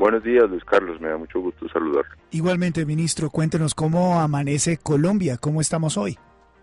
Buenos días, Luis Carlos, me da mucho gusto saludarlo. Igualmente, ministro, cuéntenos cómo amanece Colombia, cómo estamos hoy.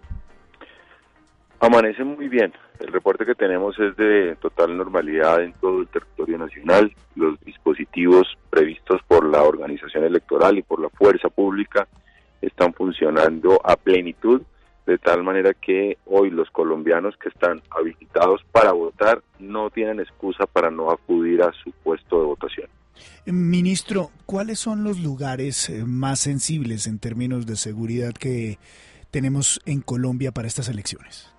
Amanece muy bien. El reporte que tenemos es de total normalidad en todo el territorio nacional. Los dispositivos previstos por la organización electoral y por la fuerza pública están funcionando a plenitud, de tal manera que hoy los colombianos que están habilitados para votar no tienen excusa para no acudir a su puesto de votación. Ministro, ¿cuáles son los lugares más sensibles en términos de seguridad que tenemos en Colombia para estas elecciones?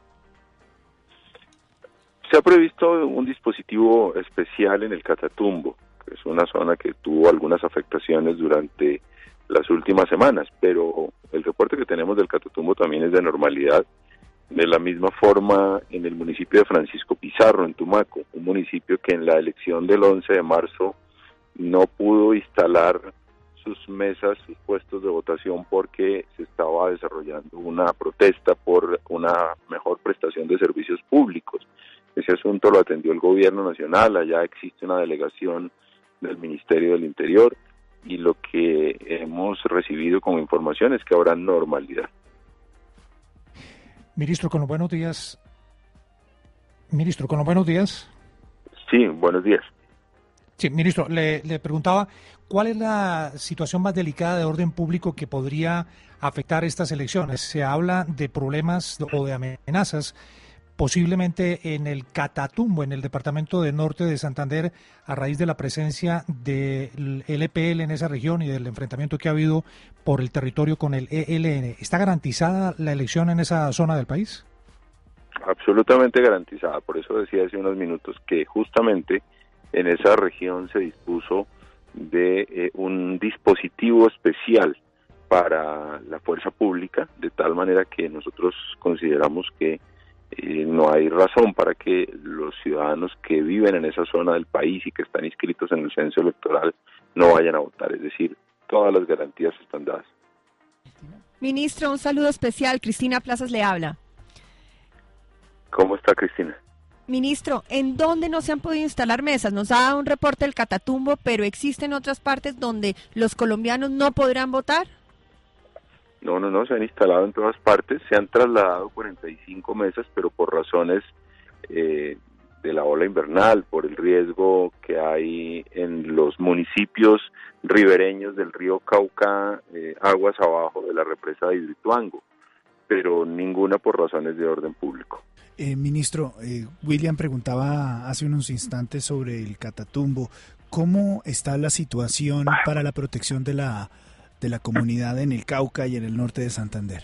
Se ha previsto un dispositivo especial en el Catatumbo, que es una zona que tuvo algunas afectaciones durante las últimas semanas, pero el reporte que tenemos del Catatumbo también es de normalidad. De la misma forma, en el municipio de Francisco Pizarro, en Tumaco, un municipio que en la elección del 11 de marzo no pudo instalar sus mesas, sus puestos de votación porque se estaba desarrollando una protesta por una mejor prestación de servicios públicos. Ese asunto lo atendió el gobierno nacional, allá existe una delegación del Ministerio del Interior y lo que hemos recibido como información es que habrá normalidad. Ministro, con los buenos días. Ministro, con los buenos días. Sí, buenos días. Sí, ministro, le preguntaba, ¿cuál es la situación más delicada de orden público que podría afectar estas elecciones? Se habla de problemas o de amenazas posiblemente en el Catatumbo, en el departamento de Norte de Santander, a raíz de la presencia del EPL en esa región y del enfrentamiento que ha habido por el territorio con el ELN. ¿Está garantizada la elección en esa zona del país? Absolutamente garantizada, por eso decía hace unos minutos que justamente en esa región se dispuso de un dispositivo especial para la fuerza pública, de tal manera que nosotros consideramos que no hay razón para que los ciudadanos que viven en esa zona del país y que están inscritos en el censo electoral no vayan a votar, es decir, todas las garantías están dadas. Ministro, un saludo especial, Cristina Plazas le habla. ¿Cómo está, Cristina? Ministro, ¿en dónde no se han podido instalar mesas? Nos ha dado un reporte del Catatumbo, pero ¿existen otras partes donde los colombianos no podrán votar? No, se han instalado en todas partes, se han trasladado 45 mesas, pero por razones de la ola invernal, por el riesgo que hay en los municipios ribereños del río Cauca, aguas abajo de la represa de Hidroituango, pero ninguna por razones de orden público. Ministro, William preguntaba hace unos instantes sobre el Catatumbo. ¿Cómo está la situación para la protección de la comunidad en el Cauca y en el norte de Santander?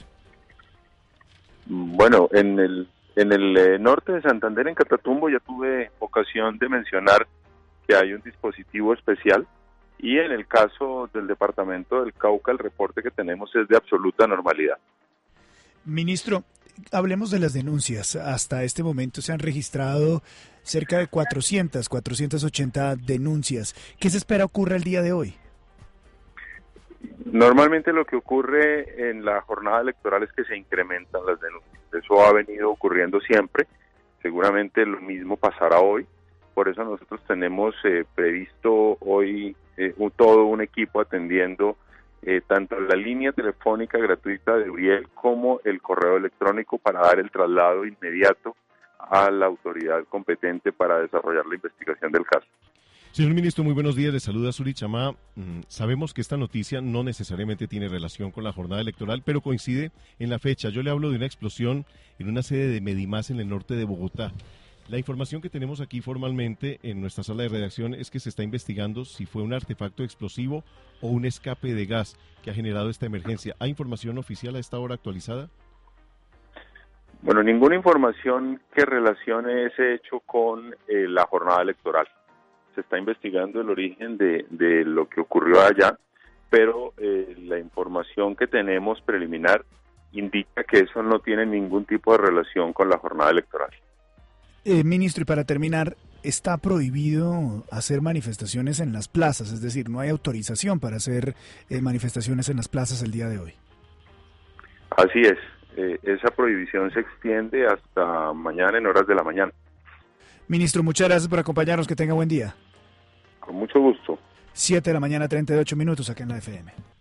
Bueno, en el norte de Santander, en Catatumbo, ya tuve ocasión de mencionar que hay un dispositivo especial y en el caso del departamento del Cauca el reporte que tenemos es de absoluta normalidad. Ministro, hablemos de las denuncias. Hasta este momento se han registrado cerca de 480 denuncias. ¿Qué se espera ocurra el día de hoy? Normalmente lo que ocurre en la jornada electoral es que se incrementan las denuncias. Eso ha venido ocurriendo siempre. Seguramente lo mismo pasará hoy. Por eso nosotros tenemos previsto hoy todo un equipo atendiendo tanto la línea telefónica gratuita de Uriel como el correo electrónico para dar el traslado inmediato a la autoridad competente para desarrollar la investigación del caso. Señor ministro, muy buenos días. Le saluda Suri Chamá. Sabemos que esta noticia no necesariamente tiene relación con la jornada electoral, pero coincide en la fecha. Yo le hablo de una explosión en una sede de Medimás en el norte de Bogotá. La información que tenemos aquí formalmente en nuestra sala de redacción es que se está investigando si fue un artefacto explosivo o un escape de gas que ha generado esta emergencia. ¿Hay información oficial a esta hora actualizada? Bueno, ninguna información que relacione ese hecho con la jornada electoral. Se está investigando el origen de lo que ocurrió allá, pero la información que tenemos preliminar indica que eso no tiene ningún tipo de relación con la jornada electoral. Ministro, y para terminar, está prohibido hacer manifestaciones en las plazas, es decir, no hay autorización para hacer manifestaciones en las plazas el día de hoy. Así es, esa prohibición se extiende hasta mañana en horas de la mañana. Ministro, muchas gracias por acompañarnos, que tenga buen día. Con mucho gusto. 7 de la mañana, 38 minutos, acá en la FM.